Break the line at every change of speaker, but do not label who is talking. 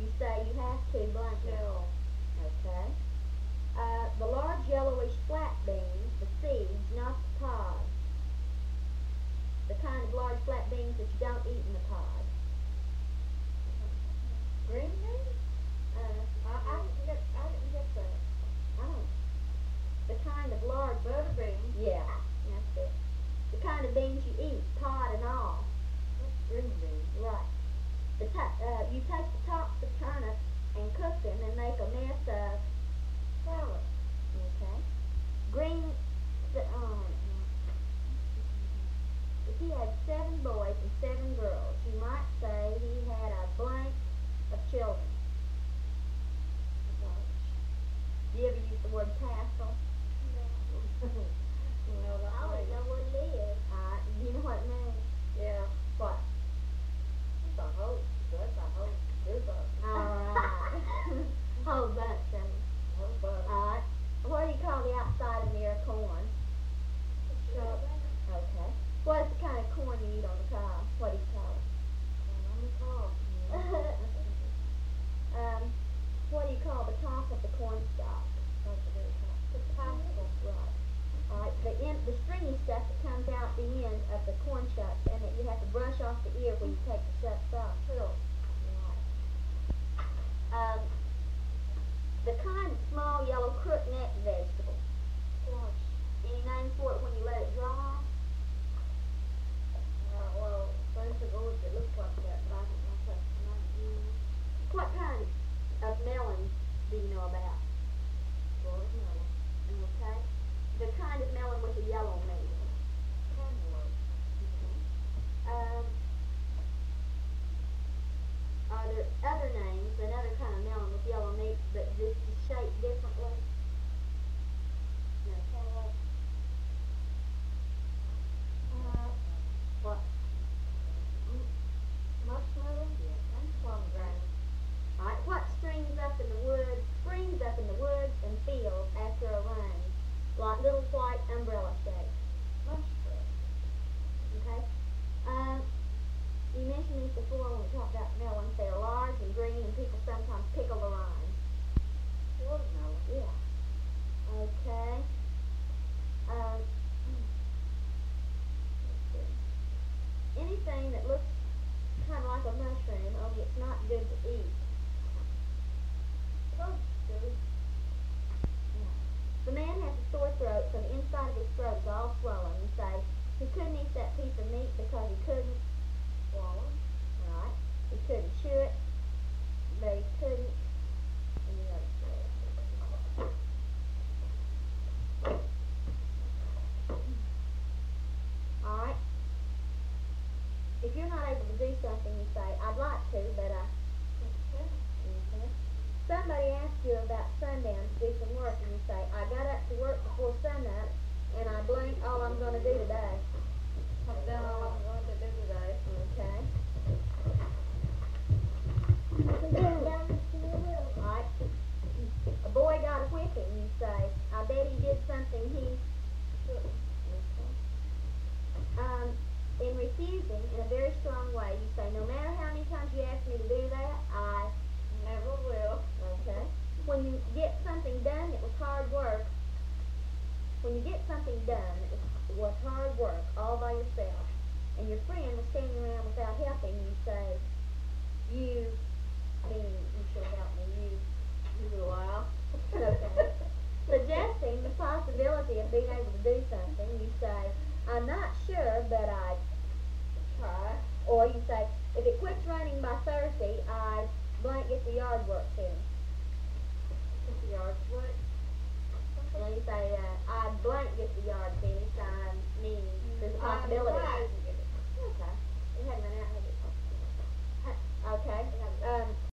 You say you have to blank it.
Shell.
Okay. The large yellowish flat beans, the seeds, not the pods. The kind of large flat beans that you don't eat in the pod.
Green beans? I didn't get that.
I don't. The kind of large.
Butter beans.
Yeah, that's it. The kind of beans you eat, pod and all.
That's green beans.
Right. You take the tops of turnips and cook them and make a mess of.
Salad.
Okay. Green. If he had 7 boys and 7 girls, you might say he had a blank of children. Do you ever use the word tassel?
No,
I don't know what it is. Do you know what it means?
Yeah.
What?
It's a whole. That's a whole group of.
Alright. Whole bunch of them.
Whole bunch.
Alright. What do you call the outside of the ear corn?
Shop.
Okay. What is the kind of corn you eat on the cob? What do you call it?
On the cob.
What do you call the top of the corn stalk?
That's a good top.
The tassel. Right. Alright, the stringy stuff that comes out the end of the corn shucks and that you have to brush off the ear when you take the shucks off.
Pill.
Right. The kind of small yellow crookneck vegetable.
Squash.
Any name for it when you let it dry?
Well, first of all, it looks like that, but I don't know if that's the name.
What kind of melon do you know about?
Watermelon.
Okay. The kind of melon with a yellow meat.
Cantaloupe.
Are there other names, another kind of melon with yellow meat, but just shaped differently? No, cantaloupe. What?
Muskmelon? Yeah. And pomegranate.
Alright, what springs up in the woods and fields after a rain? Like little white umbrella shapes.
Mushroom.
Okay? You mentioned these before when we talked about melons. They're large and green and people sometimes pickle the rinds.
Watermelon.
Yeah. Okay. Let's see. Anything that looks kind of like a mushroom, only it's not good to eat.
Toadstool.
The man has a sore throat, so the inside of his throat is all swollen. You say, he couldn't eat that piece of meat because he couldn't
Swallow.
right? He couldn't chew it, but he couldn't. And the other side. Alright. If you're not able to do something, you say, I'd like to, but I.
Okay.
Mhm. Somebody asks you about sundown to do some work, and you say, I got up to work before sunup, and I blinked all I'm going to do today.
I've done all I'm going to do today.
Okay? Alright. A boy got a whipping, you say. I bet he did something he shouldn't. In refusing, in a very strong way, you say, no matter how many times you ask me to do that, I
Never will.
okay. When you get something done, it was hard work. When you get something done, it was hard work, all by yourself, and your friend was standing around without helping, you say, you should help me,
You allow.
okay. Suggesting the possibility of being able to do something, you say, I'm not sure, but I'd
Try.
or you say, if it quits raining by Thursday, I blank get the yard work finished.
Put the yard split.
And you say, I blank get the yard finished.